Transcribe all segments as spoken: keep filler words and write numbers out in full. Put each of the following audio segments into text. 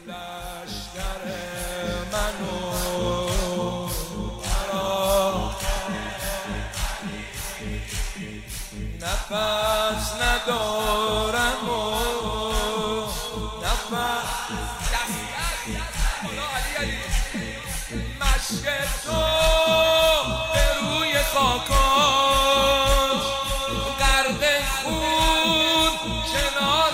لشکر منو نفس ندارم و نفس مشک تو به روی خاکاش غرق خون کنار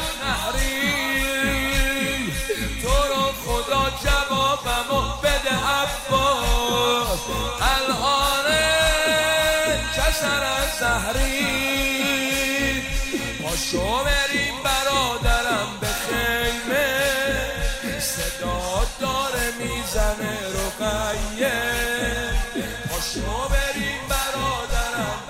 نهری تو رو خدا جوابمو بده عباس الان کسر از زهری پاشو بریم برادرم به خیمه صدا داره میزنه رقیه پاشو بریم برادرم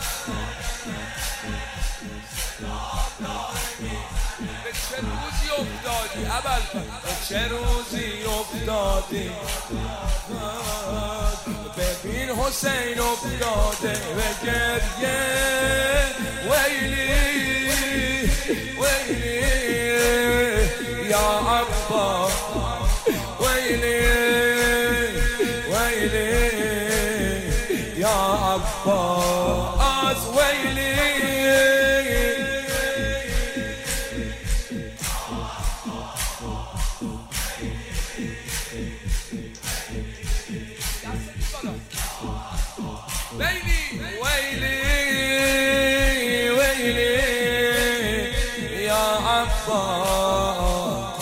به چه روزی افتادی ابوالفضل به چه روزی افتادی ببین حسین افتاده به گریه ویلی ویلی یا عباس ویلی ویلی یا عباس ویلی ویلی ویلی ویلی یا عباس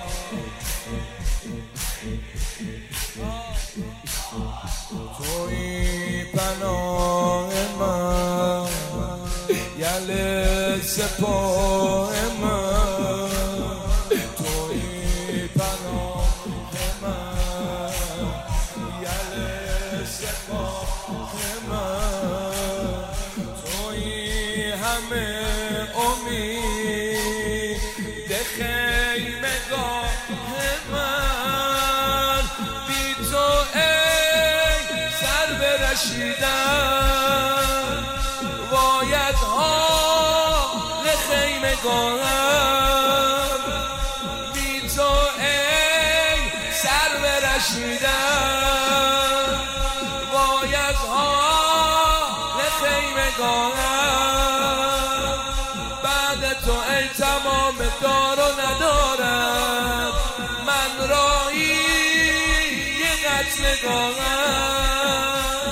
توی پناه من یل سپاه من توی پناه من یل سپاه من توی همه امید خیمگاه من بی تو ای سر برشیدن باید حال خیمگاهم بی تو ای سر برشیدن باید حال خیمگاهم بعد تو ای تمام دار و ندارم من راهی یه قتلگاهم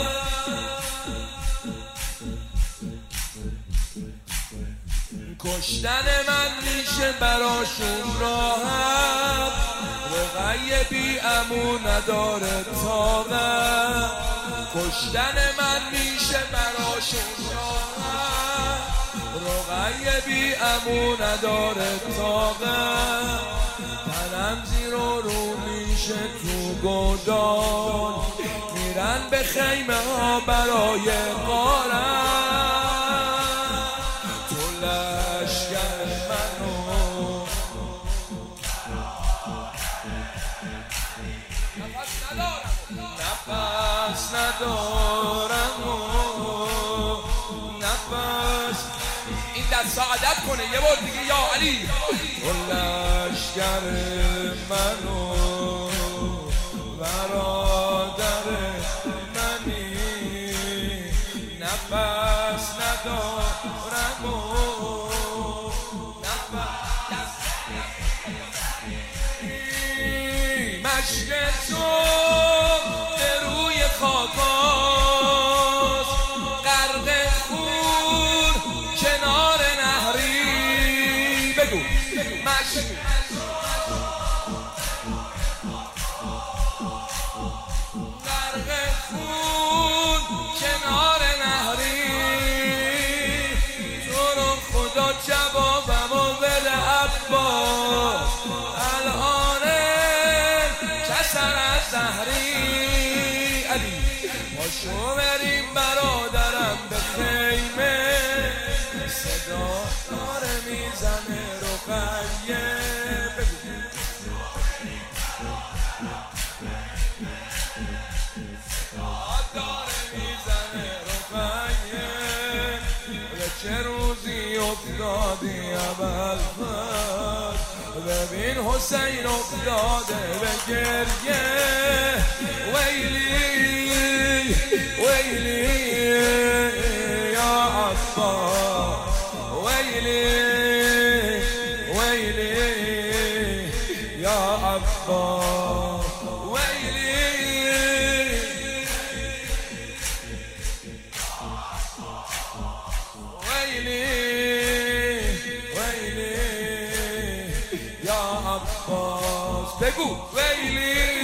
کشتن من میشه براشون راحت رقیه بی امو نداره طاقت کشتن من میشه براشون راحت رقیه بی امو نداره طاقت تنم زیر و رو میشه تو گودال میرن به خیمه ها برای غارت تو لشکر منو نفس ندارم و نفس این دست عادت کنه یه بار دیگه یا علی تو لشکر منو برادر منی نفس ندارم و نفس مشک تو به روی خاکاست غرق خون کنار نهری بگو مشک غرق خون کنار نهری تو رو خدا جوابمو بده عباس الان کسر از زهری علی پاشو بریم برادرم به خیمه صدا داره میزنه رقیه داره میزنه رقیه به چه روزی افتادی ابوالفضل ببین حسین افتاده به گریه ویلی ویلی یا عباس ویلی ویلی یا عباس ویلی ویلی ویلی یا عباس بگو ویلی